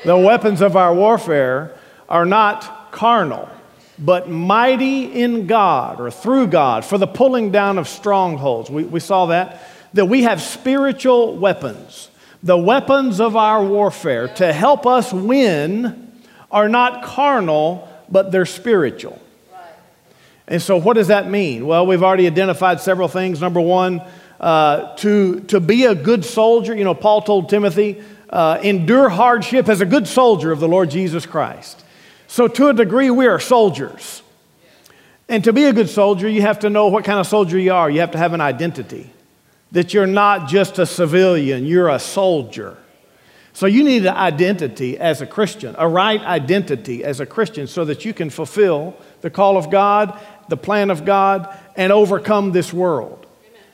The weapons of our warfare are not carnal, but mighty in God or through God for the pulling down of strongholds. We saw that we have spiritual weapons. The weapons of our warfare to help us win are not carnal, but they're spiritual. And so what does that mean? Well, we've already identified several things. Number one, to be a good soldier, Paul told Timothy, endure hardship as a good soldier of the Lord Jesus Christ. So to a degree, we are soldiers. And to be a good soldier, you have to know what kind of soldier you are. You have to have an identity. That you're not just a civilian, you're a soldier. So you need an identity as a Christian, a right identity as a Christian, so that you can fulfill the call of God, the plan of God, and overcome this world.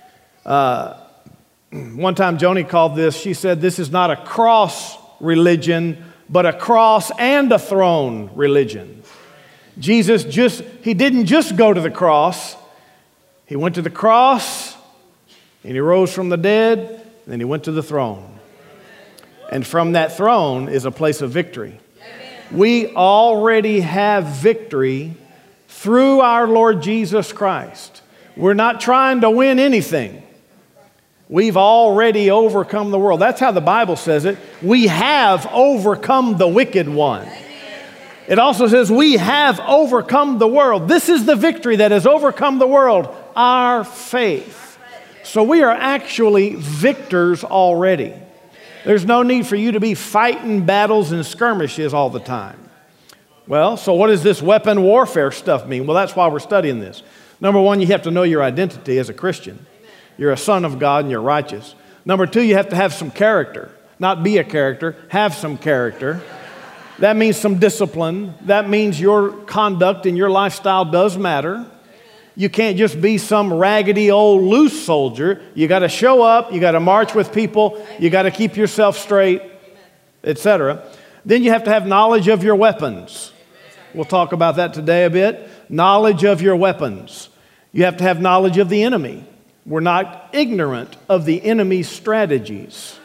One time Joni called this, she said, this is not a cross religion, but a cross and a throne religion. Jesus he didn't just go to the cross. He went to the cross, and he rose from the dead, and then he went to the throne. And from that throne is a place of victory. We already have victory through our Lord Jesus Christ. We're not trying to win anything. We've already overcome the world. That's how the Bible says it. We have overcome the wicked one. It also says we have overcome the world. This is the victory that has overcome the world, our faith. So we are actually victors already. There's no need for you to be fighting battles and skirmishes all the time. Well, so what does this weapon warfare stuff mean? Well, that's why we're studying this. Number one, you have to know your identity as a Christian. You're a son of God and you're righteous. Number two, you have to have some character. Not be a character, have some character. That means some discipline. That means your conduct and your lifestyle does matter. You can't just be some raggedy old loose soldier. You got to show up. You got to march with people. You got to keep yourself straight, etc. Then you have to have knowledge of your weapons. We'll talk about that today a bit. Knowledge of your weapons. You have to have knowledge of the enemy. We're not ignorant of the enemy's strategies.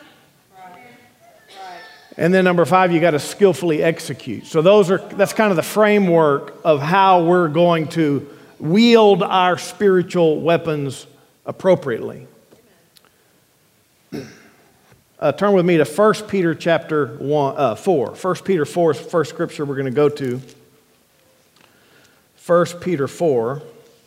And then number five, you got to skillfully execute. So that's kind of the framework of how we're going to wield our spiritual weapons appropriately. Turn with me to 1 Peter chapter 4. 1 Peter 4 is the first scripture we're going to go to. 1 Peter 4.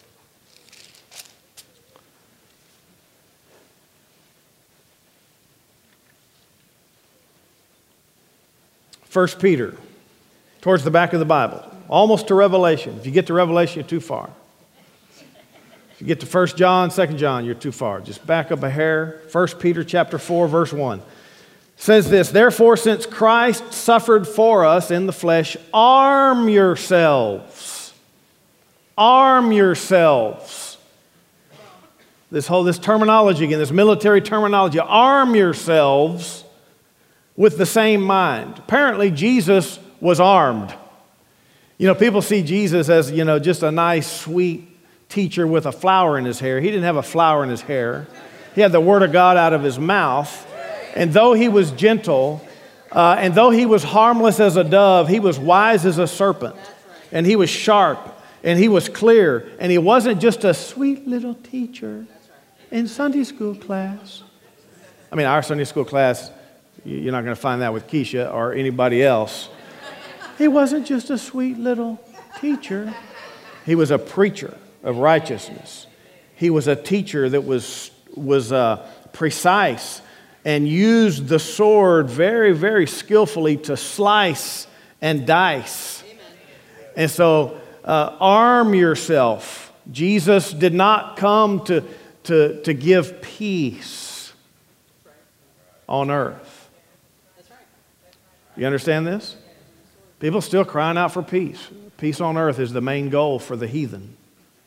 First Peter, towards the back of the Bible, almost to Revelation. If you get to Revelation, you're too far. If you get to 1 John, 2 John, you're too far. Just back up a hair. 1 Peter chapter 4, verse 1. It says this, therefore, since Christ suffered for us in the flesh, arm yourselves. Arm yourselves. This terminology again, this military terminology. Arm yourselves with the same mind. Apparently, Jesus was armed. People see Jesus as, just a nice, sweet teacher with a flower in his hair. He didn't have a flower in his hair. He had the Word of God out of his mouth. And though he was gentle, and though he was harmless as a dove, he was wise as a serpent. And he was sharp, and he was clear. And he wasn't just a sweet little teacher in Sunday school class. Our Sunday school class, you're not going to find that with Keisha or anybody else. He wasn't just a sweet little teacher. He was a preacher of righteousness. He was a teacher that was precise and used the sword very, very skillfully to slice and dice. Amen. And so arm yourself. Jesus did not come to give peace on earth. You understand this? People still crying out for peace. Peace on earth is the main goal for the heathen.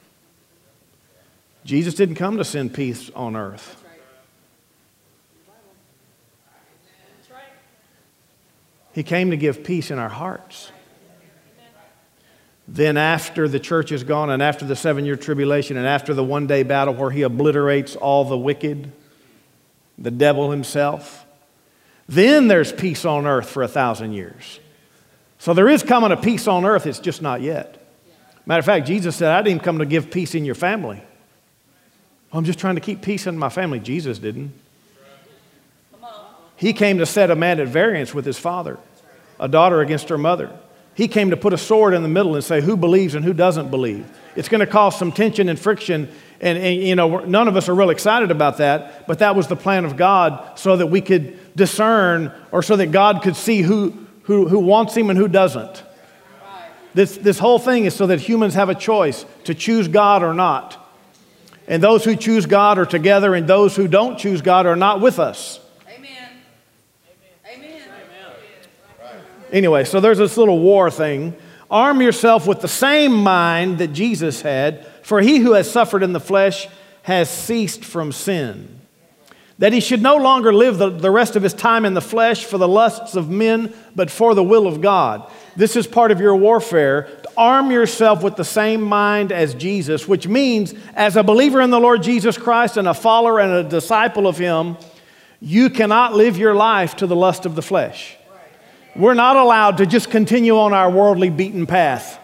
Jesus didn't come to send peace on earth. He came to give peace in our hearts. Then after the church is gone and after the 7-year tribulation and after the one-day battle where he obliterates all the wicked, the devil himself, Then there's peace on earth for 1,000 years. So there is coming a peace on earth, it's just not yet. Matter of fact, Jesus said, I didn't come to give peace in your family. I'm just trying to keep peace in my family. Jesus didn't. He came to set a man at variance with his father, a daughter against her mother. He came to put a sword in the middle and say who believes and who doesn't believe. It's going to cause some tension and friction, and you know, none of us are real excited about that, but that was the plan of God so that we could discern, or so that God could see who wants him and who doesn't. This whole thing is so that humans have a choice to choose God or not. And those who choose God are together, and those who don't choose God are not with us. Anyway, so there's this little war thing. Arm yourself with the same mind that Jesus had, for he who has suffered in the flesh has ceased from sin. That he should no longer live the rest of his time in the flesh for the lusts of men, but for the will of God. This is part of your warfare. To arm yourself with the same mind as Jesus, which means as a believer in the Lord Jesus Christ and a follower and a disciple of him, you cannot live your life to the lust of the flesh. We're not allowed to just continue on our worldly beaten path.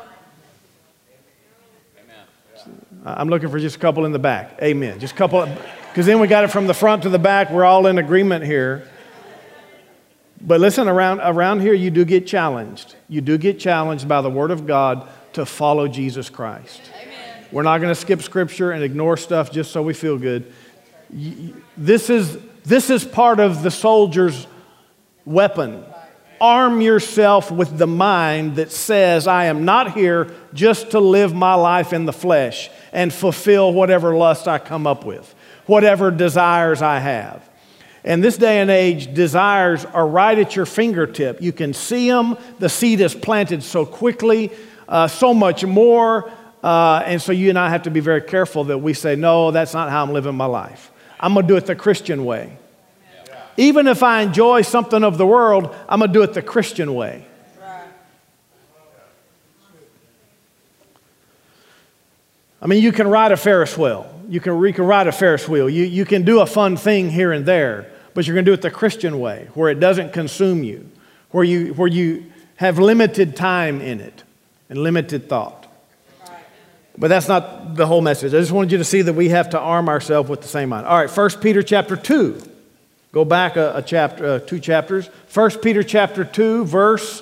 I'm looking for just a couple in the back. Amen. Just a couple, because then we got it from the front to the back. We're all in agreement here. But listen, around here you do get challenged. You do get challenged by the Word of God to follow Jesus Christ. Amen. We're not going to skip Scripture and ignore stuff just so we feel good. This is part of the soldier's weapon. Arm yourself with the mind that says, I am not here just to live my life in the flesh and fulfill whatever lust I come up with, whatever desires I have. And this day and age, desires are right at your fingertip. You can see them. The seed is planted so quickly, so much more. And so you and I have to be very careful that we say, no, that's not how I'm living my life. I'm going to do it the Christian way. Even if I enjoy something of the world, I'm going to do it the Christian way. I mean, you can ride a Ferris wheel. You can ride a Ferris wheel. You can do a fun thing here and there, but you're going to do it the Christian way, where it doesn't consume you, where you have limited time in it and limited thought. But that's not the whole message. I just wanted you to see that we have to arm ourselves with the same mind. All right, 1 Peter chapter 2. Go back two chapters. 1 Peter chapter 2, verse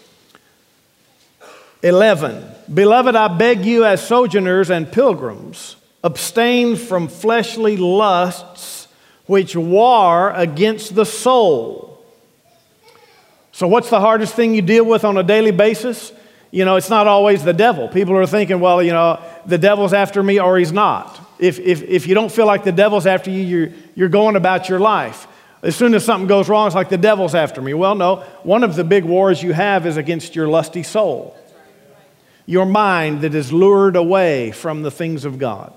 11. Beloved, I beg you as sojourners and pilgrims, abstain from fleshly lusts which war against the soul. So what's the hardest thing you deal with on a daily basis? You know, it's not always the devil. People are thinking, well, you know, the devil's after me or he's not. If you don't feel like the devil's after you, you're going about your life. As soon as something goes wrong, it's like the devil's after me. Well, no. One of the big wars you have is against your lusty soul. Your mind that is lured away from the things of God.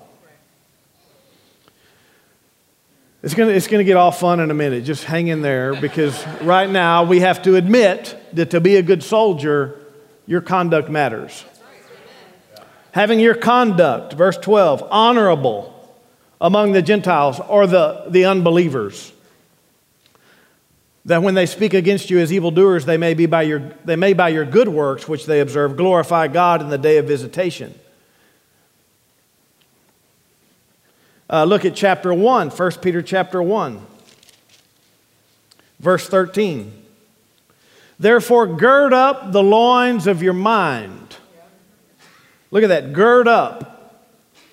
It's going to get all fun in a minute. Just hang in there, because right now we have to admit that to be a good soldier, your conduct matters. Having your conduct, verse 12, honorable among the Gentiles or the unbelievers, that when they speak against you as evildoers, they may by your good works which they observe glorify God in the day of visitation. Look at chapter 1, 1 Peter chapter 1, verse 13. Therefore, gird up the loins of your mind. Look at that, gird up.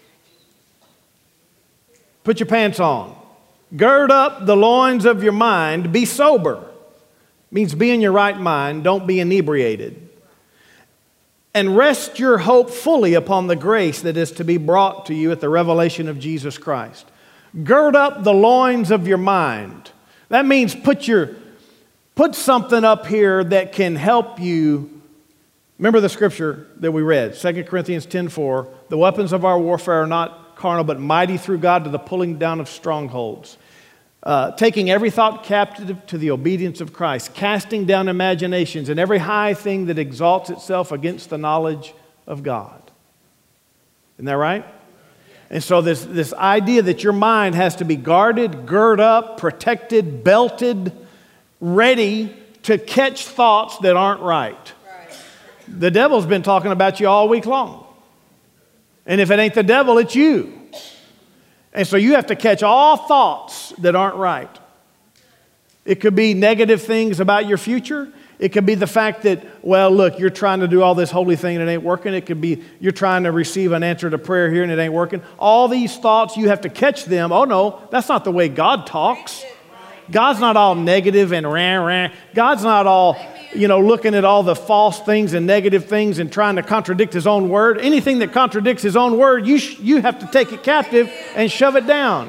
Put your pants on. Gird up the loins of your mind. Be sober. Means be in your right mind. Don't be inebriated. And rest your hope fully upon the grace that is to be brought to you at the revelation of Jesus Christ. Gird up the loins of your mind. That means put something up here that can help you. Remember the scripture that we read, 2 Corinthians 10:4. The weapons of our warfare are not carnal, but mighty through God to the pulling down of strongholds. Taking every thought captive to the obedience of Christ, casting down imaginations and every high thing that exalts itself against the knowledge of God. Isn't that right? And so this idea that your mind has to be guarded, girded up, protected, belted, ready to catch thoughts that aren't right. The devil's been talking about you all week long. And if it ain't the devil, it's you. And so you have to catch all thoughts that aren't right. It could be negative things about your future. It could be the fact that, well, look, you're trying to do all this holy thing and it ain't working. It could be you're trying to receive an answer to prayer here and it ain't working. All these thoughts, you have to catch them. Oh, no, that's not the way God talks. God's not all negative and rah. God's not all, looking at all the false things and negative things and trying to contradict His own word. Anything that contradicts His own word, you have to take it captive and shove it down.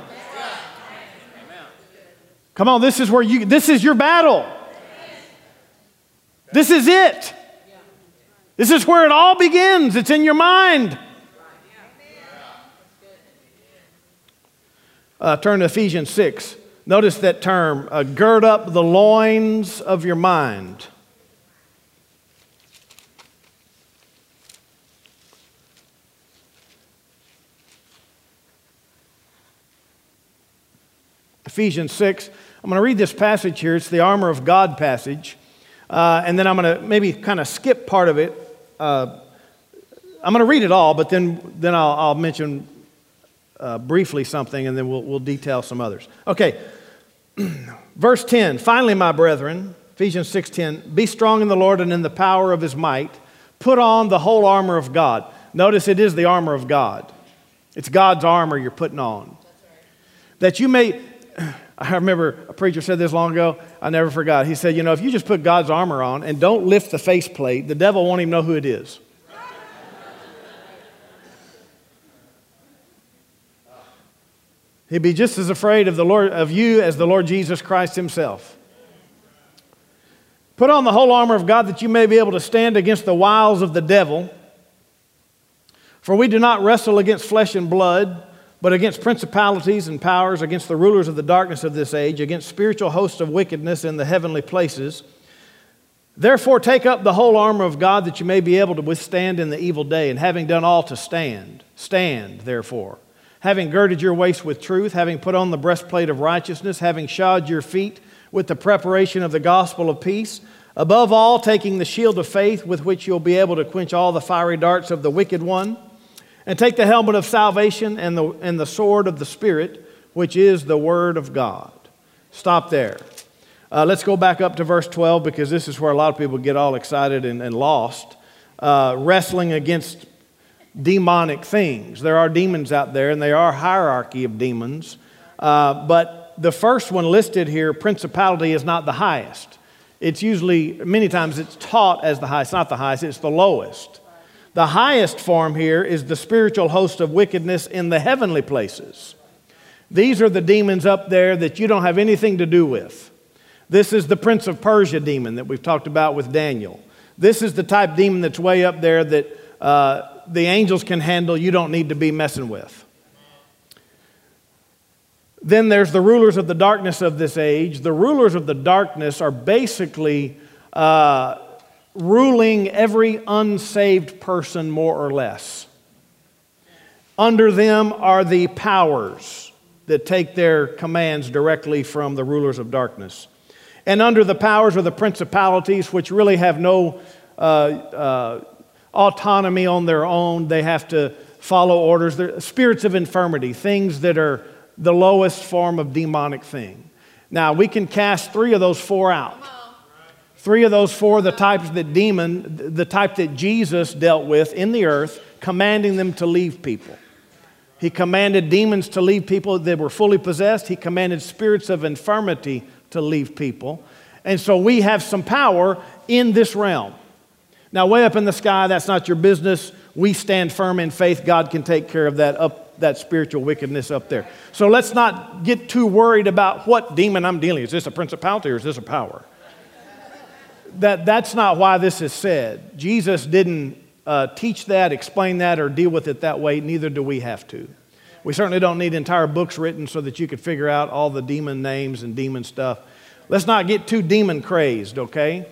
Come on, this is your battle. This is it. This is where it all begins. It's in your mind. Turn to Ephesians 6. Notice that term, gird up the loins of your mind. Ephesians 6. I'm going to read this passage here. It's the armor of God passage. And then I'm going to maybe kind of skip part of it. I'm going to read it all, but then I'll mention briefly something, and then we'll detail some others. Okay, verse 10. Finally, my brethren, Ephesians 6:10, be strong in the Lord and in the power of His might. Put on the whole armor of God. Notice it is the armor of God. It's God's armor you're putting on. That you may... I remember a preacher said this long ago. I never forgot. He said, if you just put God's armor on and don't lift the faceplate, the devil won't even know who it is. He'd be just as afraid of you as the Lord Jesus Christ Himself. Put on the whole armor of God that you may be able to stand against the wiles of the devil. For we do not wrestle against flesh and blood, but against principalities and powers, against the rulers of the darkness of this age, against spiritual hosts of wickedness in the heavenly places. Therefore take up the whole armor of God that you may be able to withstand in the evil day, and having done all to stand, therefore. Having girded your waist with truth, having put on the breastplate of righteousness, having shod your feet with the preparation of the gospel of peace, above all taking the shield of faith with which you'll be able to quench all the fiery darts of the wicked one. And take the helmet of salvation and the sword of the Spirit, which is the Word of God. Stop there. Let's go back up to verse 12, because this is where a lot of people get all excited and lost. Wrestling against demonic things. There are demons out there, and there are a hierarchy of demons. But the first one listed here, principality, is not the highest. It's usually, many times it's taught as the highest. It's not the highest, it's the lowest. The highest form here is the spiritual host of wickedness in the heavenly places. These are the demons up there that you don't have anything to do with. This is the Prince of Persia demon that we've talked about with Daniel. This is the type demon that's way up there that the angels can handle, you don't need to be messing with. Then there's the rulers of the darkness of this age. The rulers of the darkness are basically... ruling every unsaved person more or less. Under them are the powers that take their commands directly from the rulers of darkness. And under the powers are the principalities, which really have no autonomy on their own. They have to follow orders. They're spirits of infirmity, things that are the lowest form of demonic thing. Now, we can cast 3 of those 4 out. 3 of those 4, the type that Jesus dealt with in the earth, commanding them to leave people. He commanded demons to leave people that were fully possessed. He commanded spirits of infirmity to leave people. And so we have some power in this realm. Now, way up in the sky, that's not your business. We stand firm in faith. God can take care of that spiritual wickedness up there. So let's not get too worried about what demon I'm dealing with. Is this a principality or is this a power? That's not why this is said. Jesus didn't teach that, explain that, or deal with it that way. Neither do we have to. We certainly don't need entire books written so that you could figure out all the demon names and demon stuff. Let's not get too demon crazed, okay?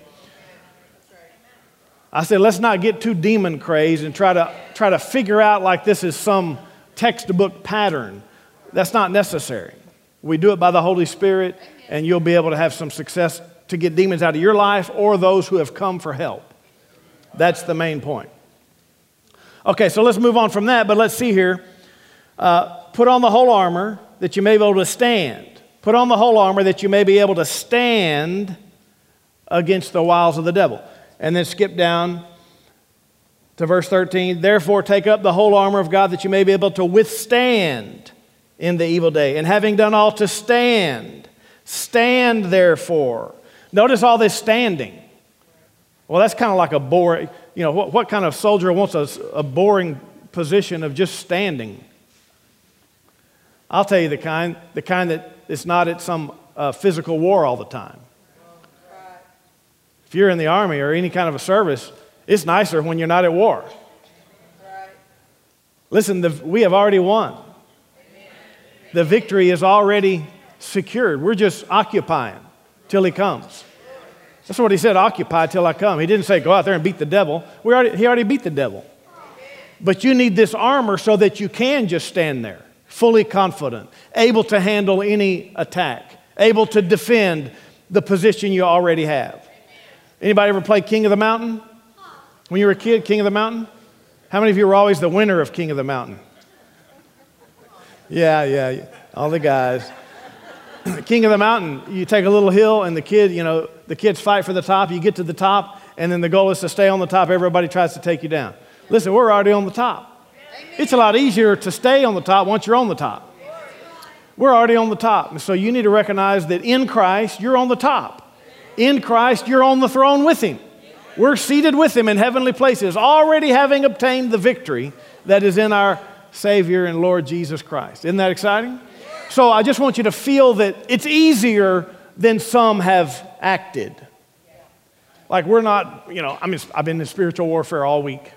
I said let's not get too demon crazed and try to figure out like this is some textbook pattern. That's not necessary. We do it by the Holy Spirit, and you'll be able to have some success to get demons out of your life or those who have come for help. That's the main point. Okay, so let's move on from that, but let's see here. Put on the whole armor that you may be able to stand. Put on the whole armor that you may be able to stand against the wiles of the devil. And then skip down to verse 13. Therefore, take up the whole armor of God that you may be able to withstand in the evil day. And having done all to stand, stand therefore. Notice all this standing. Well, that's kind of like a boring, what kind of soldier wants a boring position of just standing? I'll tell you the kind that it's not at some physical war all the time. If you're in the army or any kind of a service, it's nicer when you're not at war. Listen, we have already won. The victory is already secured. We're just occupying till he comes. That's what he said, occupy till I come. He didn't say go out there and beat the devil. He already beat the devil. But you need this armor so that you can just stand there, fully confident, able to handle any attack, able to defend the position you already have. Anybody ever play King of the Mountain? When you were a kid, King of the Mountain? How many of you were always the winner of King of the Mountain? Yeah, all the guys. King of the Mountain, you take a little hill and the kids fight for the top. You get to the top and then the goal is to stay on the top. Everybody tries to take you down. Listen, we're already on the top. It's a lot easier to stay on the top once you're on the top. We're already on the top. And so you need to recognize that in Christ, you're on the top. In Christ, you're on the throne with him. We're seated with him in heavenly places, already having obtained the victory that is in our Savior and Lord Jesus Christ. Isn't that exciting? So I just want you to feel that it's easier than some have acted. Like we're not, I've been in spiritual warfare all week.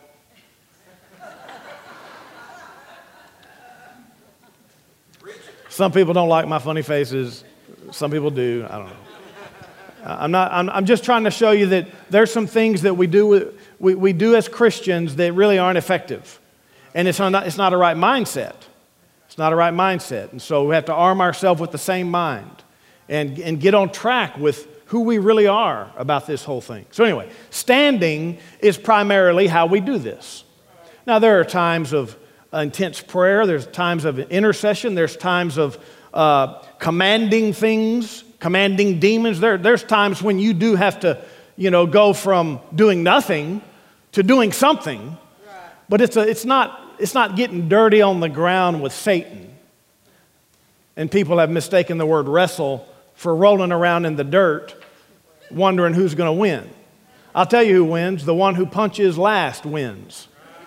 Some people don't like my funny faces. Some people do. I don't know. I'm just trying to show you that there's some things that we do as Christians that really aren't effective. And it's not a right mindset. It's not a right mindset. And so we have to arm ourselves with the same mind and get on track with who we really are about this whole thing. So anyway, standing is primarily how we do this. Now there are times of intense prayer. There's times of intercession. There's times of commanding things, commanding demons. There's times when you do have to, go from doing nothing to doing something. But it's not getting dirty on the ground with Satan. And people have mistaken the word wrestle for rolling around in the dirt, wondering who's going to win. I'll tell you who wins. The one who punches last wins.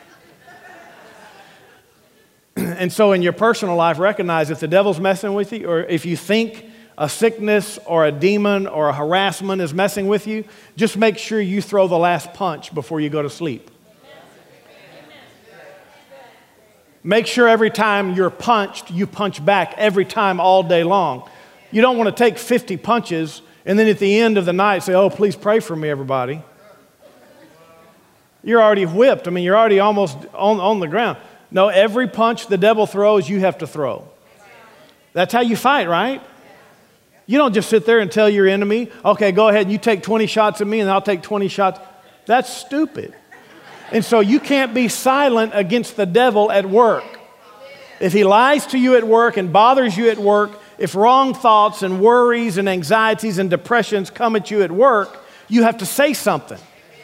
And so in your personal life, recognize if the devil's messing with you, or if you think a sickness or a demon or a harassment is messing with you, just make sure you throw the last punch before you go to sleep. Make sure every time you're punched, you punch back every time all day long. You don't want to take 50 punches and then at the end of the night say, oh, please pray for me, everybody. You're already whipped. You're already almost on the ground. No, every punch the devil throws, you have to throw. That's how you fight, right? You don't just sit there and tell your enemy, okay, go ahead and you take 20 shots at me and I'll take 20 shots. That's stupid. And so you can't be silent against the devil at work. If he lies to you at work and bothers you at work, if wrong thoughts and worries and anxieties and depressions come at you at work, you have to say something.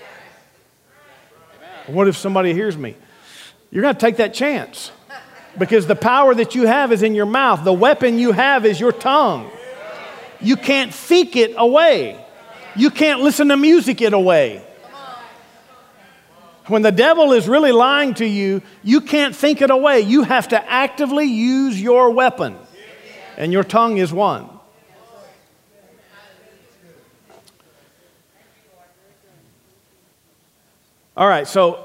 What if somebody hears me? You're going to take that chance because the power that you have is in your mouth. The weapon you have is your tongue. You can't think it away. You can't listen to music it away. When the devil is really lying to you, you can't think it away. You have to actively use your weapon. And your tongue is one. All right, so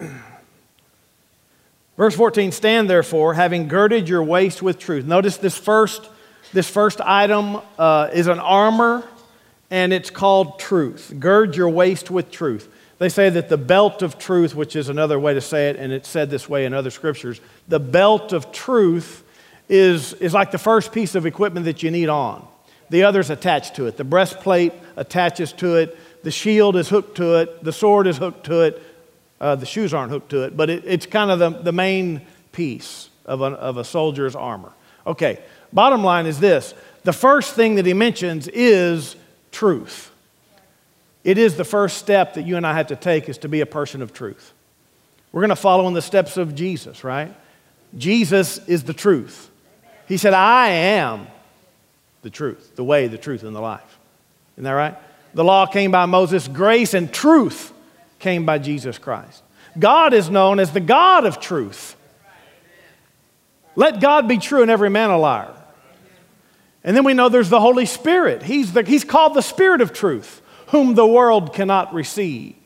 verse 14, stand therefore, having girded your waist with truth. Notice this first item is an armor, and it's called truth. Gird your waist with truth. They say that the belt of truth, which is another way to say it, and it's said this way in other scriptures, the belt of truth is like the first piece of equipment that you need on. The other's attached to it. The breastplate attaches to it. The shield is hooked to it. The sword is hooked to it. The shoes aren't hooked to it, but it's kind of the main piece of a soldier's armor. Okay, bottom line is this. The first thing that he mentions is truth. It is the first step that you and I have to take, is to be a person of truth. We're going to follow in the steps of Jesus, right? Jesus is the truth. He said, I am the truth, the way, the truth, and the life. Isn't that right? The law came by Moses. Grace and truth came by Jesus Christ. God is known as the God of truth. Let God be true and every man a liar. And then we know there's the Holy Spirit. He's called the Spirit of truth, whom the world cannot receive.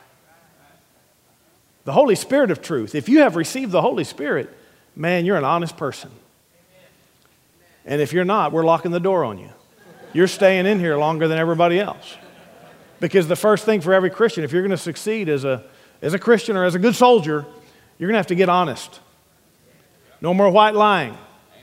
The Holy Spirit of truth. If you have received the Holy Spirit, man, you're an honest person. And if you're not, we're locking the door on you. You're staying in here longer than everybody else. Because the first thing for every Christian, if you're going to succeed as a Christian or as a good soldier, you're going to have to get honest. No more white lying.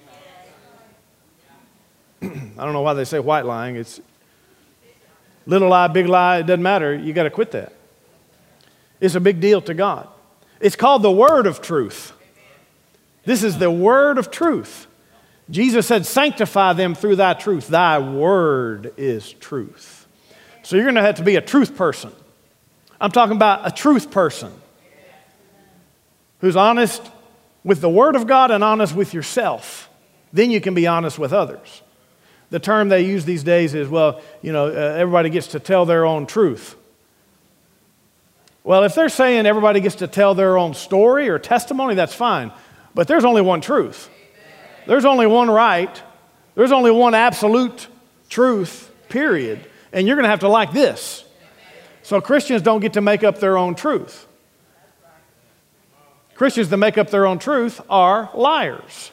I don't know why they say white lying. It's little lie, big lie, it doesn't matter. You got to quit that. It's a big deal to God. It's called the word of truth. This is the word of truth. Jesus said, sanctify them through thy truth. Thy word is truth. So you're going to have to be a truth person. I'm talking about a truth person who's honest with the word of God and honest with yourself. Then you can be honest with others. The term they use these days is, everybody gets to tell their own truth. Well, if they're saying everybody gets to tell their own story or testimony, that's fine. But there's only one truth. There's only one right. There's only one absolute truth, period. And you're going to have to like this. So Christians don't get to make up their own truth. Christians that make up their own truth are liars.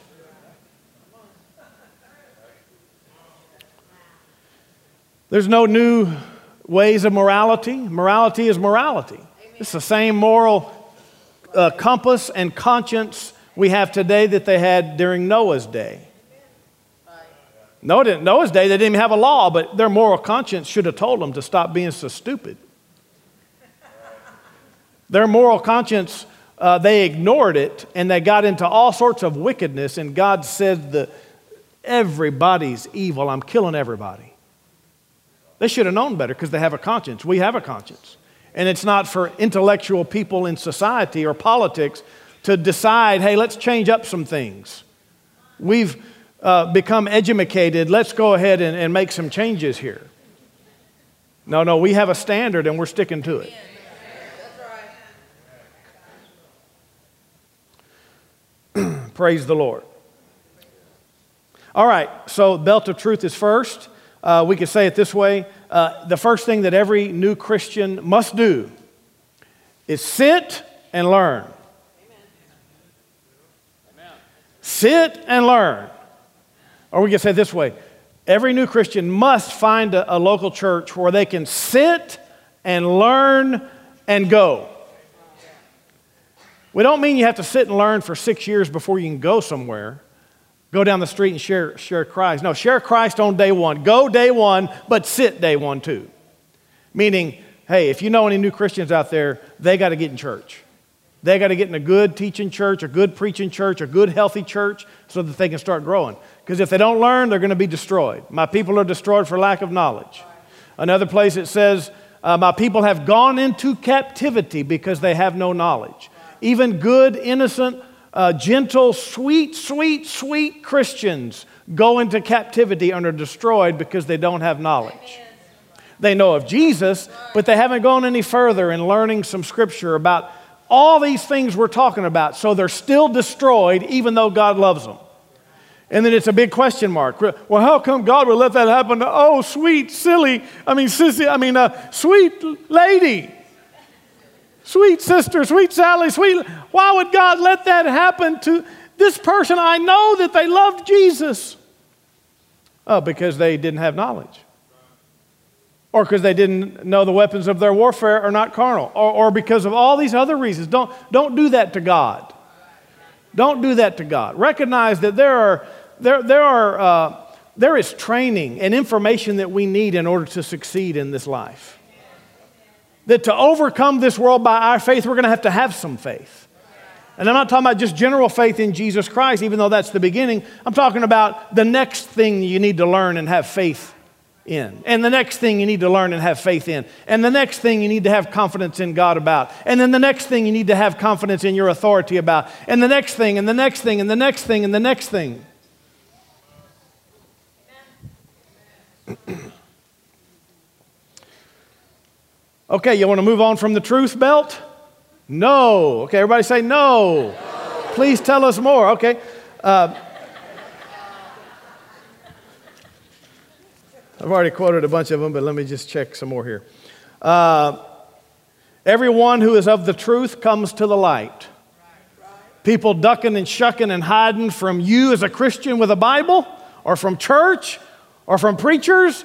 There's no new ways of morality. Morality is morality. It's the same moral compass and conscience we have today that they had during Noah's day. Noah's day, they didn't even have a law, but their moral conscience should have told them to stop being so stupid. Their moral conscience, they ignored it, and they got into all sorts of wickedness, and God said that everybody's evil. I'm killing everybody. They should have known better because they have a conscience. We have a conscience. And it's not for intellectual people in society or politics to decide, hey, let's change up some things. We've become educated. Let's go ahead and make some changes here. No, we have a standard and we're sticking to it. Praise the Lord. All right, so belt of truth is first. We could say it this way. The first thing that every new Christian must do is sit and learn. Amen. Sit and learn. Or we could say it this way. Every new Christian must find a local church where they can sit and learn and go. We don't mean you have to sit and learn for 6 years before you can go somewhere. Go down the street and share Christ. No, share Christ on day one. Go day one, but sit day one too. Meaning, hey, if you know any new Christians out there, they got to get in church. They got to get in a good teaching church, a good preaching church, a good healthy church so that they can start growing. Because if they don't learn, they're going to be destroyed. My people are destroyed for lack of knowledge. Another place it says, my people have gone into captivity because they have no knowledge. Even good, innocent, gentle, sweet Christians go into captivity and are destroyed because they don't have knowledge. They know of Jesus, but they haven't gone any further in learning some scripture about all these things we're talking about. So they're still destroyed even though God loves them. And then it's a big question mark. Well, how come God would let that happen to, sweet lady, sweet sister, sweet Sally, why would God let that happen to this person? I know that they loved Jesus. Oh, because they didn't have knowledge. Or because they didn't know the weapons of their warfare are not carnal. Or because of all these other reasons. Don't do that to God. Don't do that to God. Recognize that there are there is training and information that we need in order to succeed in this life. That to overcome this world by our faith, we're going to have some faith. And I'm not talking about just general faith in Jesus Christ, even though that's the beginning. I'm talking about the next thing you need to learn and have faith in. And the next thing you need to learn and have faith in. And the next thing you need to have confidence in God about. And then the next thing you need to have confidence in your authority about. And the next thing, and the next thing, and the next thing, and the next thing. Okay, you want to move on from the truth belt? No. Okay, everybody say no. Please tell us more. Okay. I've already quoted a bunch of them, but let me just check some more here. Everyone who is of the truth comes to the light. People ducking and shucking and hiding from you as a Christian with a Bible, or from church, or from preachers,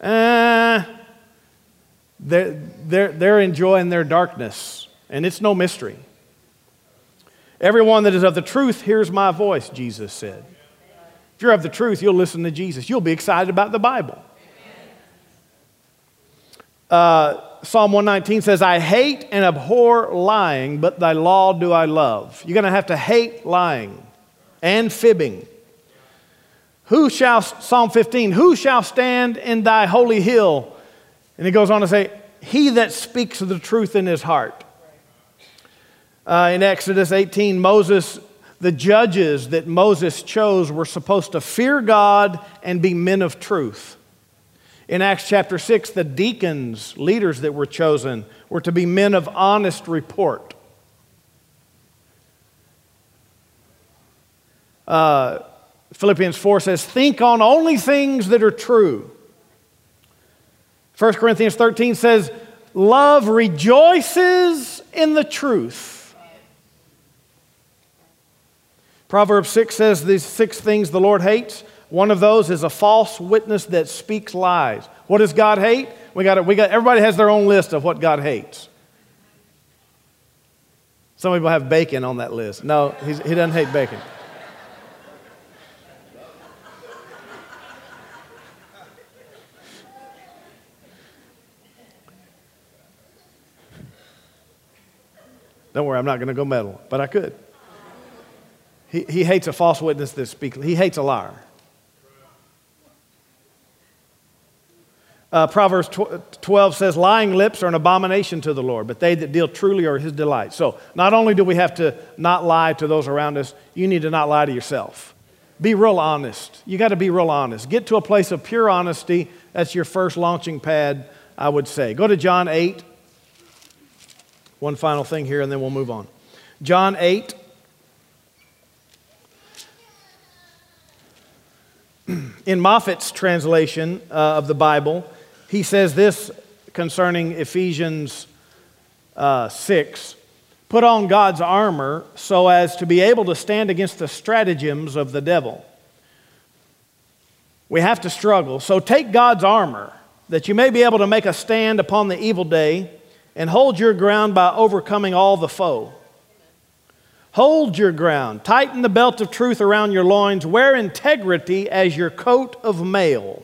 they're enjoying their darkness, and it's no mystery. Everyone that is of the truth hears my voice, Jesus said. If you're of the truth, you'll listen to Jesus. You'll be excited about the Bible. Psalm 119 says, I hate and abhor lying, but thy law do I love. You're going to have to hate lying and fibbing. Psalm 15, who shall stand in thy holy hill? And he goes on to say, he that speaks the truth in his heart. In Exodus 18, the judges that Moses chose were supposed to fear God and be men of truth. In Acts chapter 6, the deacons, leaders that were chosen, were to be men of honest report. Philippians 4 says, think on only things that are true. 1 Corinthians 13 says, love rejoices in the truth. Proverbs 6 says these 6 things the Lord hates. One of those is a false witness that speaks lies. What does God hate? Everybody has their own list of what God hates. Some people have bacon on that list. No, he doesn't hate bacon. Don't worry, I'm not going to go meddle, but I could. He hates a false witness that speaks. He hates a liar. Proverbs 12 says, lying lips are an abomination to the Lord, but they that deal truly are his delight. So not only do we have to not lie to those around us, you need to not lie to yourself. Be real honest. You got to be real honest. Get to a place of pure honesty. That's your first launching pad, I would say. Go to John 8. One final thing here, and then we'll move on. John 8. In Moffat's translation of the Bible, he says this concerning Ephesians 6. Put on God's armor so as to be able to stand against the stratagems of the devil. We have to struggle. So take God's armor that you may be able to make a stand upon the evil day and hold your ground by overcoming all the foe. Hold your ground. Tighten the belt of truth around your loins. Wear integrity as your coat of mail.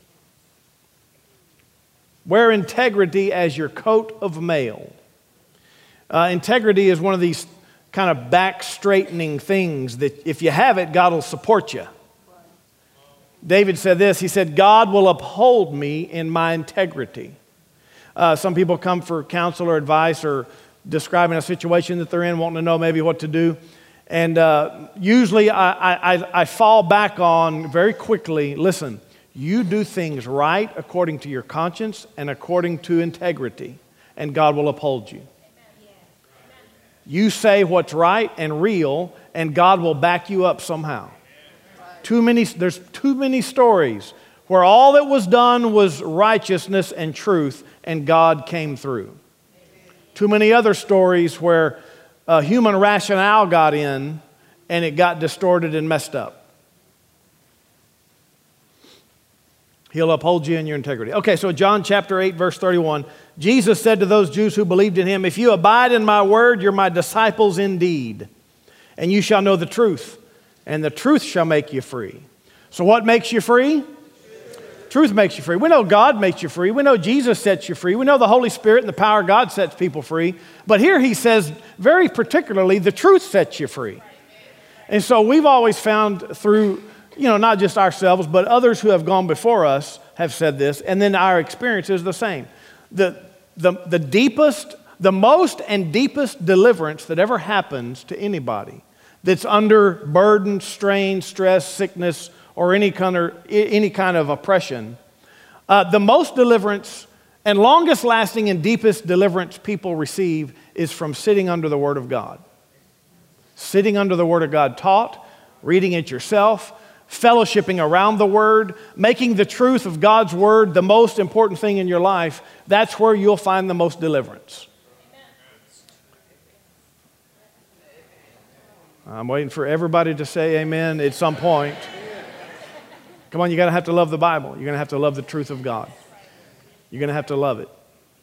Wear integrity as your coat of mail. Integrity is one of these kind of back straightening things that if you have it, God will support you. David said this, he said, God will uphold me in my integrity. Some people come for counsel or advice or describing a situation that they're in, wanting to know maybe what to do. And usually I fall back on very quickly, listen, you do things right according to your conscience and according to integrity, and God will uphold you. You say what's right and real, and God will back you up somehow. There's too many stories where all that was done was righteousness and truth, and God came through. Too many other stories where human rationale got in and it got distorted and messed up. He'll uphold you in your integrity. Okay, so John chapter 8, verse 31. Jesus said to those Jews who believed in him, if you abide in my word, you're my disciples indeed. And you shall know the truth, and the truth shall make you free. So what makes you free? Truth makes you free. We know God makes you free. We know Jesus sets you free. We know the Holy Spirit and the power of God sets people free. But here he says, very particularly, the truth sets you free. And so we've always found through, not just ourselves, but others who have gone before us have said this, and then our experience is the same. The deepest, the most and deepest deliverance that ever happens to anybody that's under burden, strain, stress, sickness, or any kind of oppression, the most deliverance and longest lasting and deepest deliverance people receive is from sitting under the Word of God. Sitting under the Word of God taught, reading it yourself, fellowshipping around the Word, making the truth of God's Word the most important thing in your life, that's where you'll find the most deliverance. I'm waiting for everybody to say amen at some point. Come on, you're going to have to love the Bible. You're going to have to love the truth of God. You're going to have to love it.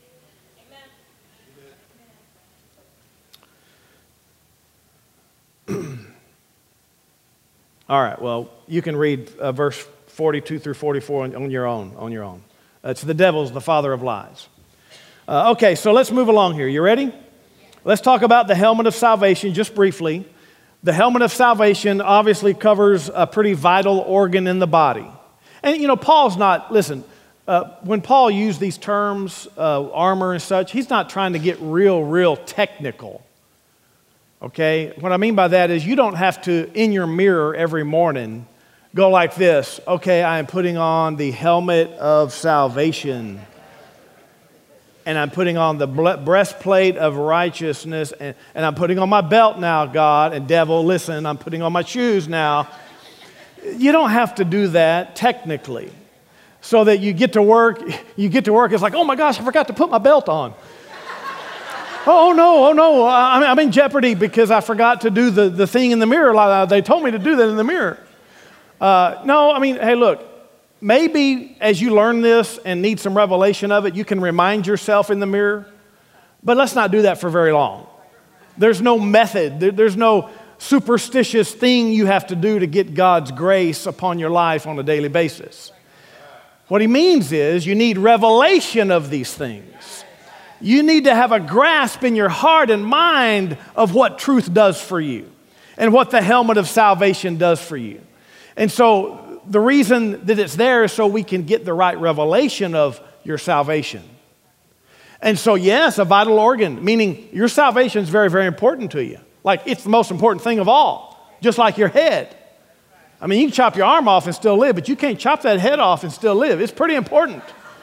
All right, well, you can read verse 42 through 44 on your own. It's the devil's the father of lies. Okay, so let's move along here. You ready? Let's talk about the helmet of salvation just briefly. The helmet of salvation obviously covers a pretty vital organ in the body. And, Paul's not, listen, when Paul used these terms, armor and such, he's not trying to get real technical. Okay? What I mean by that is you don't have to, in your mirror every morning, go like this. Okay, I am putting on the helmet of salvation. And I'm putting on the breastplate of righteousness, and I'm putting on my belt now, God, and devil, listen, I'm putting on my shoes now. You don't have to do that technically. So that you get to work, it's like, oh my gosh, I forgot to put my belt on. oh no, I'm in jeopardy because I forgot to do the thing in the mirror. They told me to do that in the mirror. Hey, look. Maybe as you learn this and need some revelation of it, you can remind yourself in the mirror. But let's not do that for very long. There's no method. There's no superstitious thing you have to do to get God's grace upon your life on a daily basis. What he means is you need revelation of these things. You need to have a grasp in your heart and mind of what truth does for you and what the helmet of salvation does for you. And so the reason that it's there is so we can get the right revelation of your salvation. And so, yes, a vital organ, meaning your salvation is very, very important to you. Like, it's the most important thing of all, just like your head. I mean, you can chop your arm off and still live, but you can't chop that head off and still live. It's pretty important.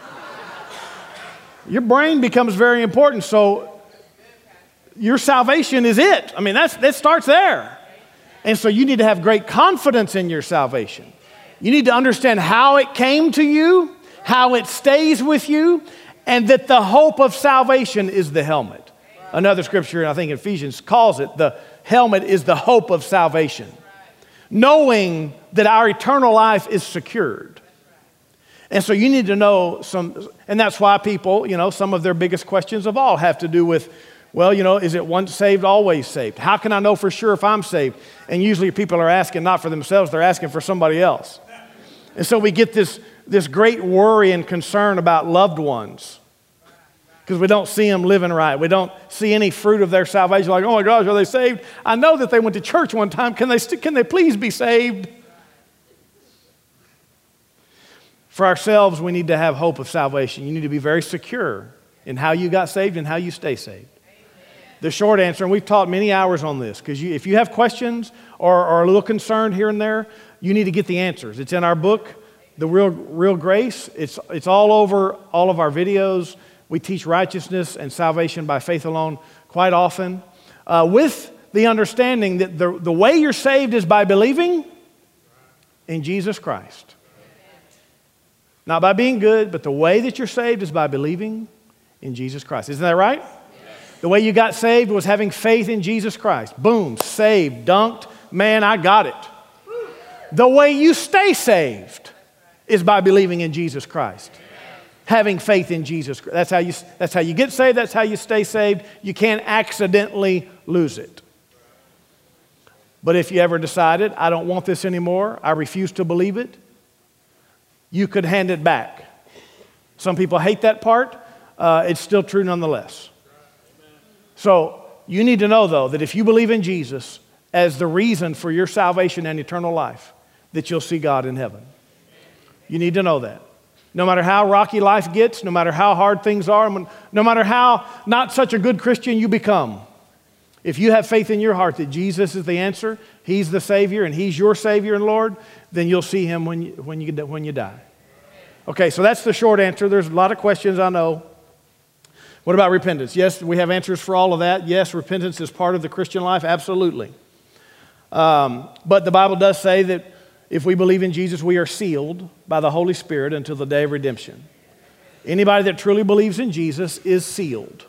Your brain becomes very important, so your salvation is it. I mean, that starts there. And so you need to have great confidence in your salvation. You need to understand how it came to you, how it stays with you, and that the hope of salvation is the helmet. Another scripture, I think Ephesians calls it, the helmet is the hope of salvation. Knowing that our eternal life is secured. And so you need to know and that's why people, some of their biggest questions of all have to do with, is it once saved, always saved? How can I know for sure if I'm saved? And usually people are asking not for themselves, they're asking for somebody else. And so we get this great worry and concern about loved ones because we don't see them living right. We don't see any fruit of their salvation. Like, oh my gosh, are they saved? I know that they went to church one time. Can they please be saved? For ourselves, we need to have hope of salvation. You need to be very secure in how you got saved and how you stay saved. The short answer, and we've taught many hours on this, because if you have questions or are a little concerned here and there, you need to get the answers. It's in our book, The Real Grace. It's all over all of our videos. We teach righteousness and salvation by faith alone quite often, with the understanding that the way you're saved is by believing in Jesus Christ. Not by being good, but the way that you're saved is by believing in Jesus Christ. Isn't that right? The way you got saved was having faith in Jesus Christ. Boom, saved, dunked. Man, I got it. The way you stay saved is by believing in Jesus Christ. Having faith in Jesus Christ. That's how you get saved. That's how you stay saved. You can't accidentally lose it. But if you ever decided, I don't want this anymore, I refuse to believe it, you could hand it back. Some people hate that part. It's still true nonetheless. So you need to know, though, that if you believe in Jesus as the reason for your salvation and eternal life, that you'll see God in heaven. You need to know that. No matter how rocky life gets, no matter how hard things are, no matter how not such a good Christian you become, if you have faith in your heart that Jesus is the answer, He's the Savior, and He's your Savior and Lord, then you'll see Him when you die. Okay, so that's the short answer. There's a lot of questions, I know. What about repentance? Yes, we have answers for all of that. Yes, repentance is part of the Christian life, absolutely. But the Bible does say that if we believe in Jesus, we are sealed by the Holy Spirit until the day of redemption. Anybody that truly believes in Jesus is sealed.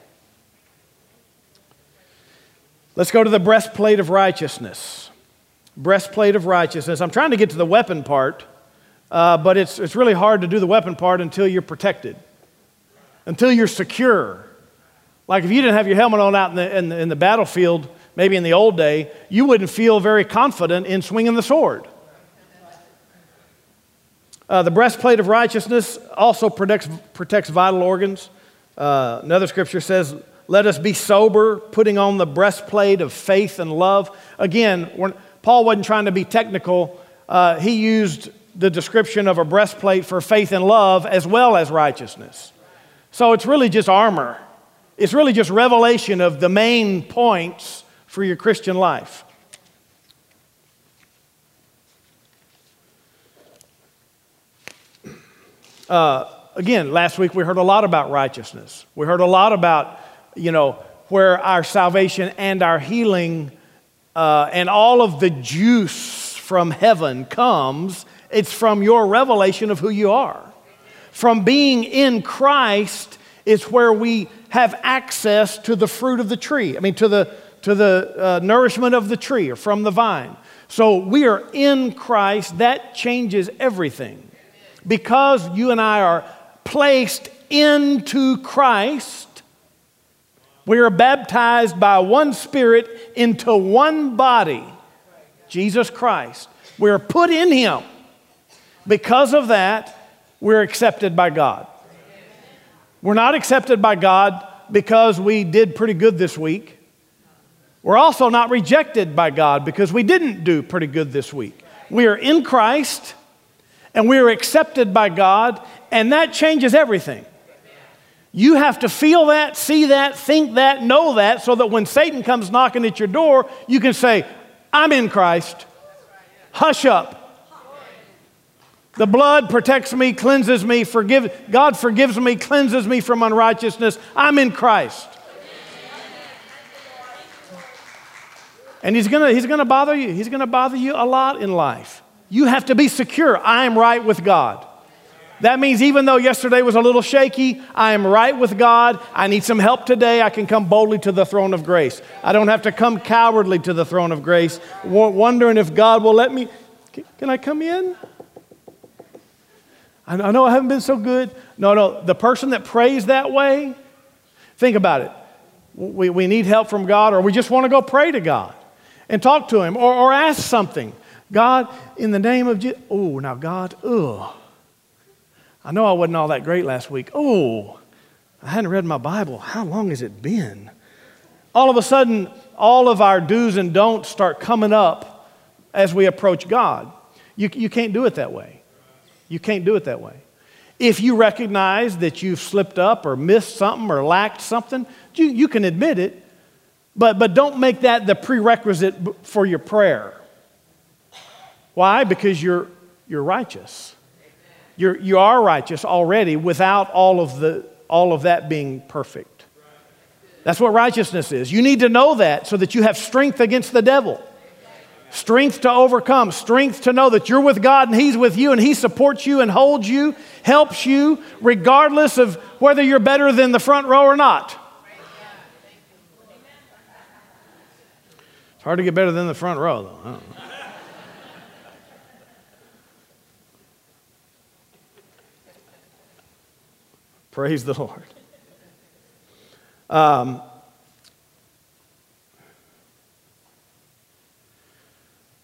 Let's go to the breastplate of righteousness. Breastplate of righteousness. I'm trying to get to the weapon part, but it's really hard to do the weapon part until you're protected, until you're secure. Like if you didn't have your helmet on out in the battlefield, maybe in the old day, you wouldn't feel very confident in swinging the sword. The breastplate of righteousness also protects vital organs. Another scripture says, let us be sober, putting on the breastplate of faith and love. Again, Paul wasn't trying to be technical. He used the description of a breastplate for faith and love as well as righteousness. So it's really just armor. It's really just revelation of the main points for your Christian life. Again, last week we heard a lot about righteousness. We heard a lot about, where our salvation and our healing and all of the juice from heaven comes. It's from your revelation of who you are. From being in Christ is where we have access to the fruit of the tree. To the nourishment of the tree or from the vine. So we are in Christ. That changes everything. Because you and I are placed into Christ, we are baptized by one Spirit into one body, Jesus Christ. We are put in Him. Because of that, we're accepted by God. We're not accepted by God because we did pretty good this week. We're also not rejected by God because we didn't do pretty good this week. We are in Christ. And we are accepted by God, and that changes everything. You have to feel that, see that, think that, know that, so that when Satan comes knocking at your door, you can say, I'm in Christ. Hush up. The blood protects me, cleanses me, God forgives me, cleanses me from unrighteousness. I'm in Christ. And he's gonna bother you. He's gonna bother you a lot in life. You have to be secure. I am right with God. That means even though yesterday was a little shaky, I am right with God. I need some help today. I can come boldly to the throne of grace. I don't have to come cowardly to the throne of grace, wondering if God will let me. Can I come in? I know I haven't been so good. No. The person that prays that way, think about it. We need help from God, or we just want to go pray to God and talk to Him or ask something. God, in the name of Jesus. Oh, now God, I know I wasn't all that great last week. I hadn't read my Bible. How long has it been? All of a sudden, all of our do's and don'ts start coming up as we approach God. You can't do it that way. You can't do it that way. If you recognize that you've slipped up or missed something or lacked something, you can admit it, but don't make that the prerequisite for your prayer. Why? Because you're righteous. You are righteous already without all of that being perfect. That's what righteousness is. You need to know that so that you have strength against the devil. Strength to overcome. Strength to know that you're with God and He's with you and He supports you and holds you, helps you, regardless of whether you're better than the front row or not. It's hard to get better than the front row, though. I don't know. Praise the Lord.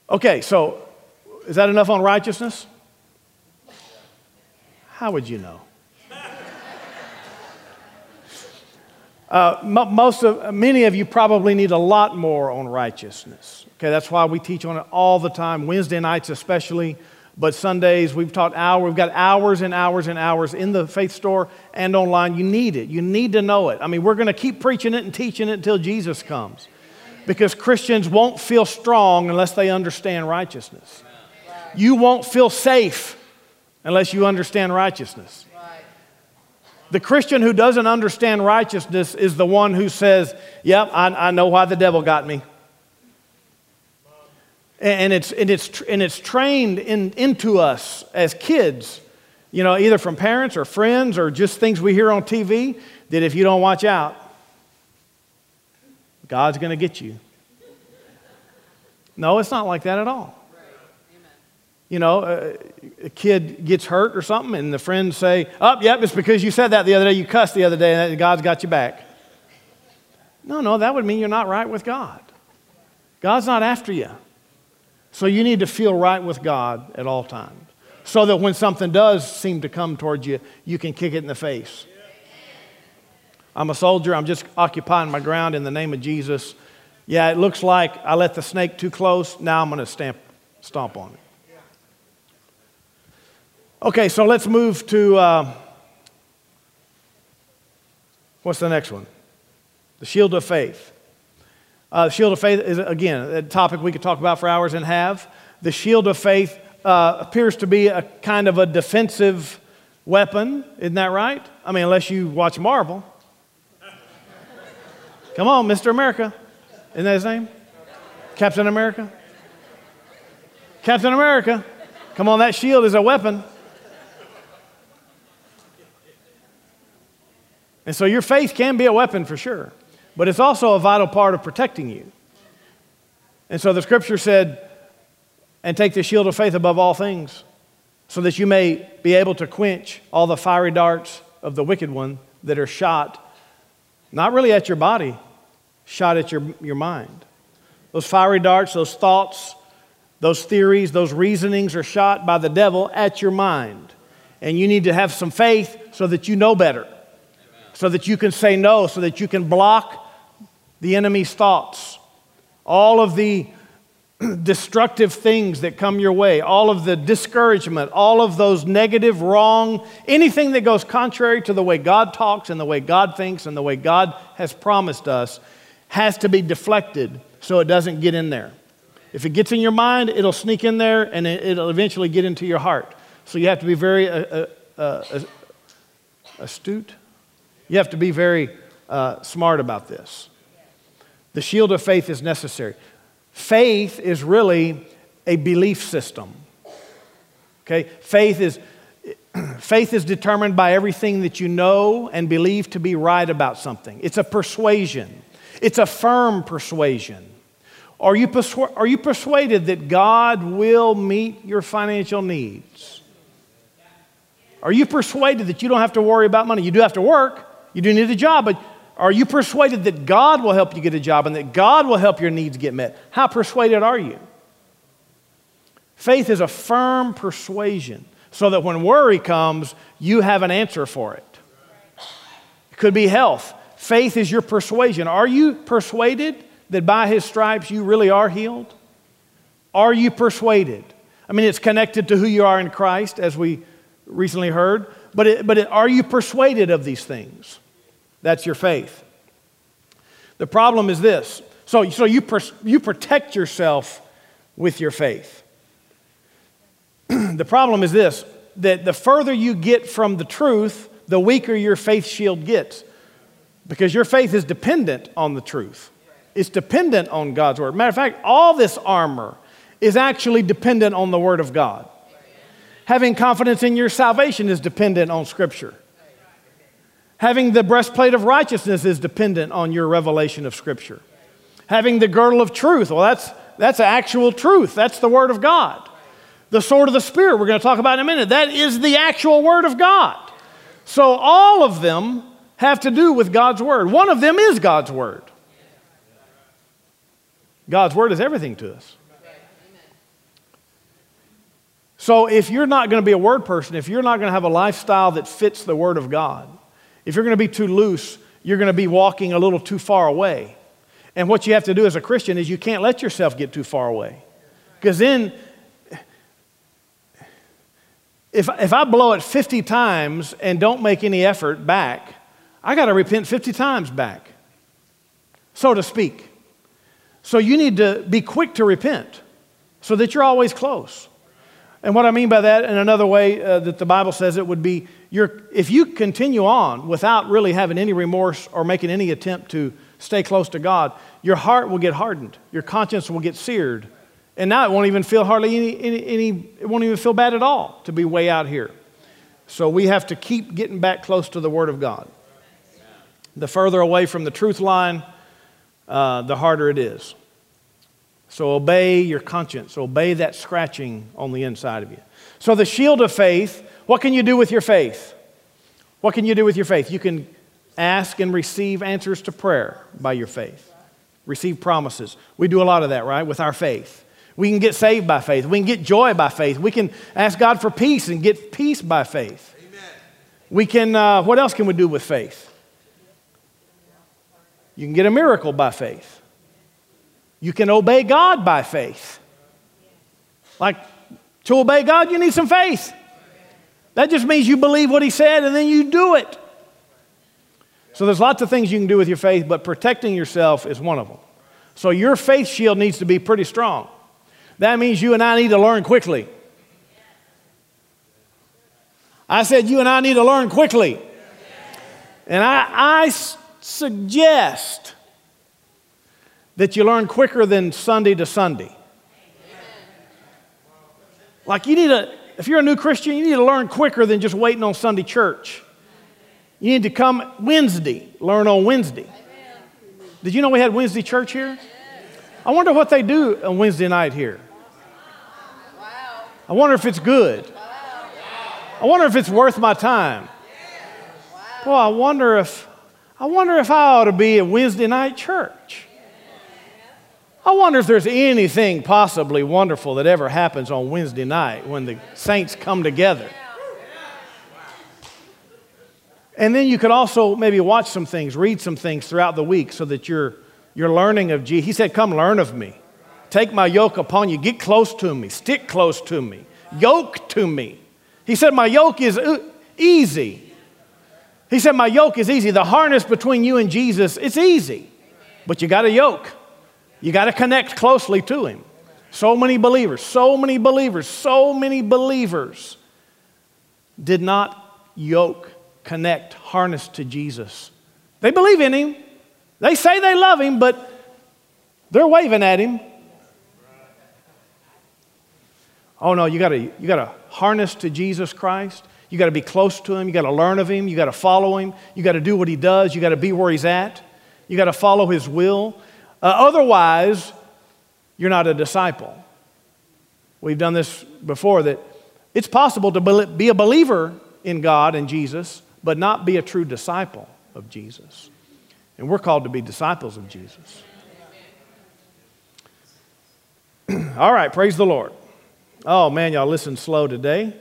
Okay, so is that enough on righteousness? How would you know? Many of you probably need a lot more on righteousness. Okay, that's why we teach on it all the time, Wednesday nights especially, but Sundays we've got hours and hours and hours in the Faith Store and online. You need it. You need to know it. I mean, we're going to keep preaching it and teaching it until Jesus comes, because Christians won't feel strong unless they understand righteousness. You won't feel safe unless you understand righteousness. The Christian who doesn't understand righteousness is the one who says, yep, I know why the devil got me. And it's trained into us as kids, you know, either from parents or friends or just things we hear on TV, that if you don't watch out, God's going to get you. No, it's not like that at all. You know, a kid gets hurt or something, and the friends say, oh, yep, it's because you said that the other day, you cussed the other day, and God's got you back. No, that would mean you're not right with God. God's not after you. So you need to feel right with God at all times, so that when something does seem to come towards you, you can kick it in the face. I'm a soldier. I'm just occupying my ground in the name of Jesus. Yeah, it looks like I let the snake too close. Now I'm going to stomp on it. Okay, so let's move to, what's the next one? The shield of faith. The shield of faith is, again, a topic we could talk about for hours and have. The shield of faith appears to be a kind of a defensive weapon. Isn't that right? I mean, unless you watch Marvel. Come on, Mr. America. Isn't that his name? Captain America? Captain America. Come on, that shield is a weapon. And so your faith can be a weapon for sure, but it's also a vital part of protecting you. And so the scripture said, and take the shield of faith above all things, so that you may be able to quench all the fiery darts of the wicked one that are shot, not really at your body, shot at your mind. Those fiery darts, those thoughts, those theories, those reasonings are shot by the devil at your mind. And you need to have some faith so that you know better. So that you can say no, so that you can block the enemy's thoughts. All of the destructive things that come your way, all of the discouragement, all of those negative, wrong, anything that goes contrary to the way God talks and the way God thinks and the way God has promised us has to be deflected so it doesn't get in there. If it gets in your mind, it'll sneak in there and it'll eventually get into your heart. So you have to be very astute. You have to be very smart about this. The shield of faith is necessary. Faith is really a belief system. Okay? Faith is determined by everything that you know and believe to be right about something. It's a persuasion. It's a firm persuasion. Are you persuaded that God will meet your financial needs? Are you persuaded that you don't have to worry about money? You do have to work. You do need a job, but are you persuaded that God will help you get a job and that God will help your needs get met? How persuaded are you? Faith is a firm persuasion so that when worry comes, you have an answer for it. It could be health. Faith is your persuasion. Are you persuaded that by His stripes you really are healed? Are you persuaded? I mean, it's connected to who you are in Christ, as we recently heard. But are you persuaded of these things? That's your faith. The problem is this. So you protect yourself with your faith. The problem is this, that the further you get from the truth, the weaker your faith shield gets. Because your faith is dependent on the truth. It's dependent on God's word. Matter of fact, all this armor is actually dependent on the word of God. Having confidence in your salvation is dependent on Scripture. Having the breastplate of righteousness is dependent on your revelation of Scripture. Having the girdle of truth, well, that's actual truth. That's the Word of God. The sword of the Spirit, we're going to talk about in a minute, that is the actual Word of God. So all of them have to do with God's Word. One of them is God's Word. God's Word is everything to us. So if you're not going to be a word person, if you're not going to have a lifestyle that fits the Word of God, if you're going to be too loose, you're going to be walking a little too far away. And what you have to do as a Christian is you can't let yourself get too far away. Because then, if I blow it 50 times and don't make any effort back, I got to repent 50 times back, so to speak. So you need to be quick to repent so that you're always close. And what I mean by that, in another way that the Bible says it, would be if you continue on without really having any remorse or making any attempt to stay close to God, your heart will get hardened. Your conscience will get seared. And now it won't even feel it won't even feel bad at all to be way out here. So we have to keep getting back close to the Word of God. The further away from the truth line, the harder it is. So obey your conscience. Obey that scratching on the inside of you. So the shield of faith, what can you do with your faith? What can you do with your faith? You can ask and receive answers to prayer by your faith. Receive promises. We do a lot of that, right, with our faith. We can get saved by faith. We can get joy by faith. We can ask God for peace and get peace by faith. Amen. We can, what else can we do with faith? You can get a miracle by faith. You can obey God by faith. Like, to obey God, you need some faith. That just means you believe what He said and then you do it. So there's lots of things you can do with your faith, but protecting yourself is one of them. So your faith shield needs to be pretty strong. That means you and I need to learn quickly. I said you and I need to learn quickly. And I suggest that you learn quicker than Sunday to Sunday. Like if you're a new Christian, you need to learn quicker than just waiting on Sunday church. You need to come Wednesday, learn on Wednesday. Did you know we had Wednesday church here? I wonder what they do on Wednesday night here. I wonder if it's good. I wonder if it's worth my time. Boy, I wonder if I ought to be at Wednesday night church. I wonder if there's anything possibly wonderful that ever happens on Wednesday night when the saints come together. And then you could also maybe watch some things, read some things throughout the week so that you're learning of Jesus. He said, come learn of me. Take my yoke upon you. Get close to me. Stick close to me. Yoke to me. He said, my yoke is easy. He said, my yoke is easy. The harness between you and Jesus, it's easy. But you got a yoke. You got to connect closely to Him. So many believers did not yoke, connect, harness to Jesus. They believe in Him. They say they love Him, but they're waving at Him. Oh no, you got to harness to Jesus Christ. You got to be close to Him. You got to learn of Him. You got to follow Him. You got to do what He does. You got to be where He's at. You got to follow His will. Otherwise, you're not a disciple. We've done this before, that it's possible to be a believer in God and Jesus, but not be a true disciple of Jesus. And we're called to be disciples of Jesus. All right, praise the Lord. Oh man, y'all listen slow today.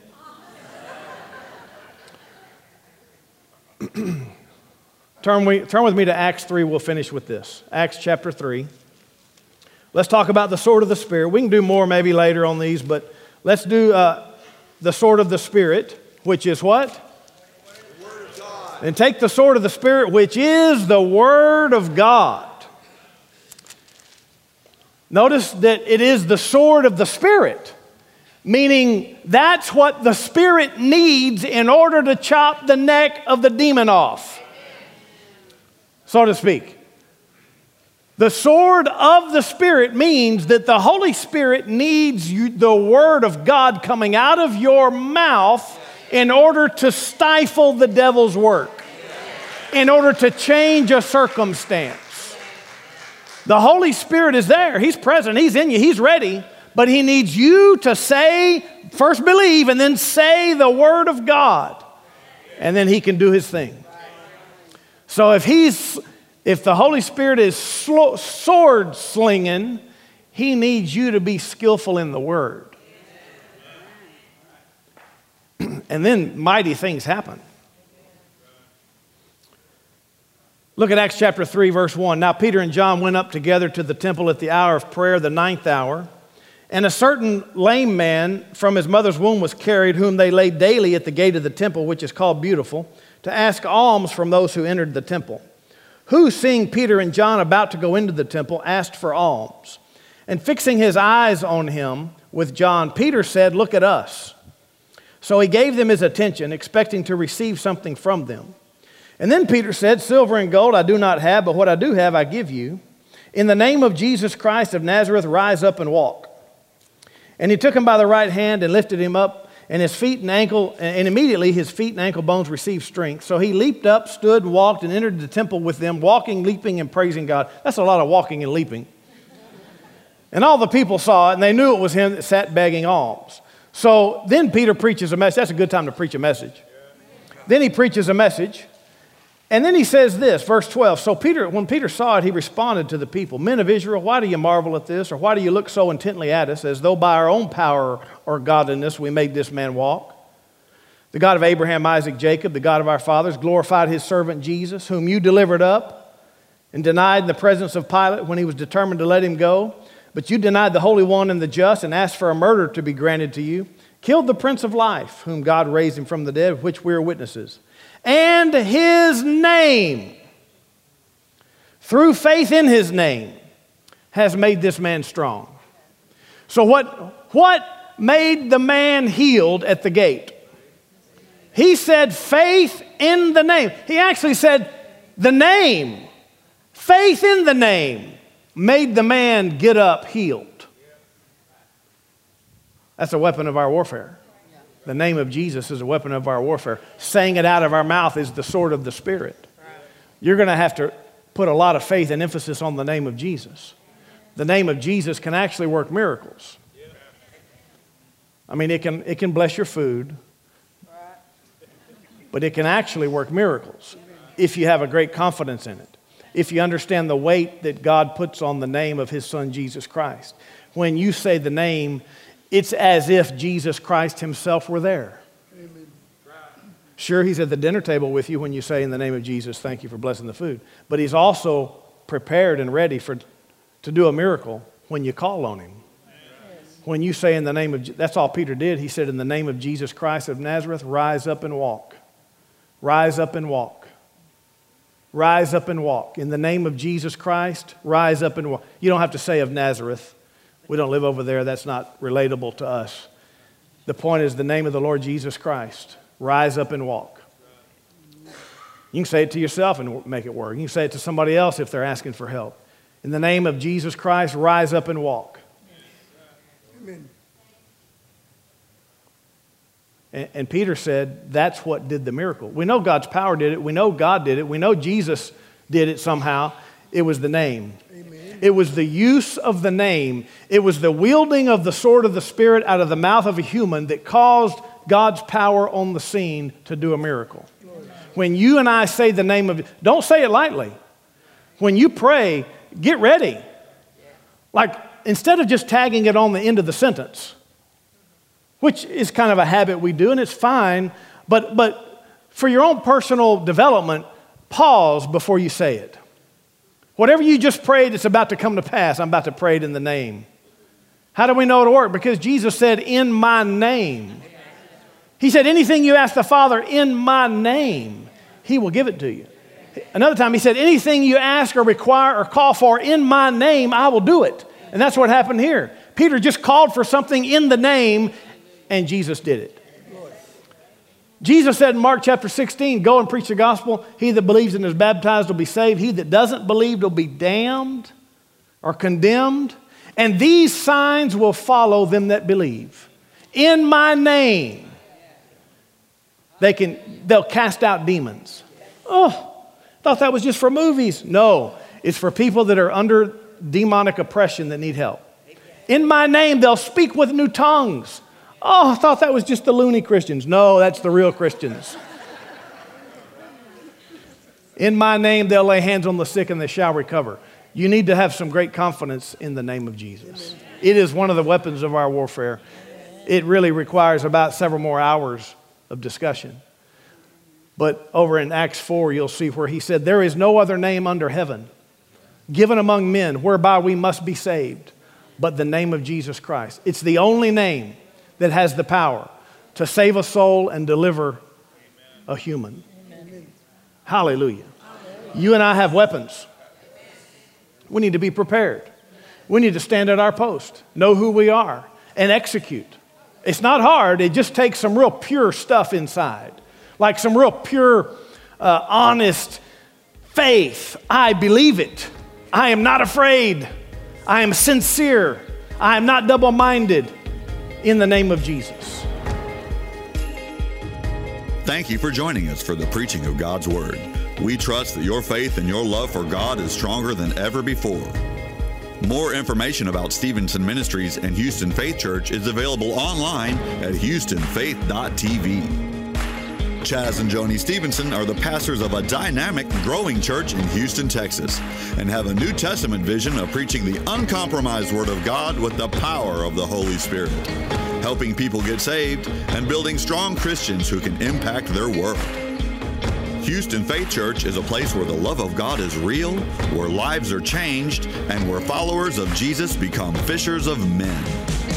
Turn with me to Acts 3. We'll finish with this. Acts chapter 3. Let's talk about the sword of the Spirit. We can do more maybe later on these, but let's do the sword of the Spirit, which is what? The Word of God. And take the sword of the Spirit, which is the Word of God. Notice that it is the sword of the Spirit, meaning that's what the Spirit needs in order to chop the neck of the demon off, so to speak. The sword of the Spirit means that the Holy Spirit needs the Word of God coming out of your mouth in order to stifle the devil's work, in order to change a circumstance. The Holy Spirit is there. He's present. He's in you. He's ready. But He needs you to say, first believe, and then say the Word of God. And then He can do His thing. So if the Holy Spirit is sword slinging, He needs you to be skillful in the Word. And then mighty things happen. Look at Acts chapter 3, verse 1. Now Peter and John went up together to the temple at the hour of prayer, the 9th hour. And a certain lame man from his mother's womb was carried, whom they laid daily at the gate of the temple, which is called Beautiful, to ask alms from those who entered the temple. Who, seeing Peter and John about to go into the temple, asked for alms. And fixing his eyes on him with John, Peter said, "Look at us." So he gave them his attention, expecting to receive something from them. And then Peter said, "Silver and gold I do not have, but what I do have I give you. In the name of Jesus Christ of Nazareth, rise up and walk." And he took him by the right hand and lifted him up, and immediately his feet and ankle bones received strength. So he leaped up, stood, walked, and entered the temple with them, walking, leaping, and praising God. That's a lot of walking and leaping. And all the people saw it, and they knew it was him that sat begging alms. So then Peter preaches a message. That's a good time to preach a message. Then he preaches a message. And then he says this, verse 12. So when Peter saw it, he responded to the people, "Men of Israel, why do you marvel at this? Or why do you look so intently at us, as though by our own power or godliness we made this man walk? The God of Abraham, Isaac, Jacob, the God of our fathers, glorified his servant Jesus, whom you delivered up and denied in the presence of Pilate when he was determined to let him go. But you denied the Holy One and the just, and asked for a murder to be granted to you. Killed the Prince of Life, whom God raised him from the dead, of which we are witnesses. And his name, through faith in his name, has made this man strong." So what made the man healed at the gate? He said faith in the name. He actually said the name. Faith in the name made the man get up healed. That's a weapon of our warfare. The name of Jesus is a weapon of our warfare. Saying it out of our mouth is the sword of the Spirit. You're going to have to put a lot of faith and emphasis on the name of Jesus. The name of Jesus can actually work miracles. I mean, it can bless your food, but it can actually work miracles if you have a great confidence in it. If you understand the weight that God puts on the name of his Son, Jesus Christ. When you say the name, it's as if Jesus Christ himself were there. Amen. Sure, he's at the dinner table with you when you say in the name of Jesus, thank you for blessing the food. But he's also prepared and ready to do a miracle when you call on him. Yes. When you say in the name of, that's all Peter did. He said in the name of Jesus Christ of Nazareth, rise up and walk. Rise up and walk. Rise up and walk. In the name of Jesus Christ, rise up and walk. You don't have to say of Nazareth. We don't live over there. That's not relatable to us. The point is the name of the Lord Jesus Christ. Rise up and walk. You can say it to yourself and make it work. You can say it to somebody else if they're asking for help. In the name of Jesus Christ, rise up and walk. Amen. And Peter said that's what did the miracle. We know God's power did it. We know God did it. We know Jesus did it somehow. It was the name. Amen. It was the use of the name. It was the wielding of the sword of the Spirit out of the mouth of a human that caused God's power on the scene to do a miracle. When you and I say the name of, don't say it lightly. When you pray, get ready. Like, instead of just tagging it on the end of the sentence, which is kind of a habit we do, and it's fine, but for your own personal development, pause before you say it. Whatever you just prayed, it's about to come to pass. I'm about to pray it in the name. How do we know it'll work? Because Jesus said, in my name. He said, anything you ask the Father in my name, he will give it to you. Another time he said, anything you ask or require or call for in my name, I will do it. And that's what happened here. Peter just called for something in the name, and Jesus did it. Jesus said in Mark chapter 16, go and preach the gospel. He that believes and is baptized will be saved. He that doesn't believe will be damned or condemned. And these signs will follow them that believe. In my name, they'll cast out demons. Oh, thought that was just for movies. No, it's for people that are under demonic oppression that need help. In my name, they'll speak with new tongues. Oh, I thought that was just the loony Christians. No, that's the real Christians. In my name, they'll lay hands on the sick and they shall recover. You need to have some great confidence in the name of Jesus. It is one of the weapons of our warfare. It really requires about several more hours of discussion. But over in Acts 4, you'll see where he said, there is no other name under heaven given among men whereby we must be saved, but the name of Jesus Christ. It's the only name that has the power to save a soul and deliver a human. Amen. Hallelujah. You and I have weapons. We need to be prepared. We need to stand at our post, know who we are, and execute. It's not hard. It just takes some real pure stuff inside, like some real pure, honest faith. I believe it. I am not afraid. I am sincere. I am not double-minded in the name of Jesus. Thank you for joining us for the preaching of God's Word. We trust that your faith and your love for God is stronger than ever before. More information about Stevenson Ministries and Houston Faith Church is available online at houstonfaith.tv. Chaz and Joni Stevenson are the pastors of a dynamic, growing church in Houston, Texas, and have a New Testament vision of preaching the uncompromised Word of God with the power of the Holy Spirit, helping people get saved and building strong Christians who can impact their world. Houston Faith Church is a place where the love of God is real, where lives are changed, and where followers of Jesus become fishers of men.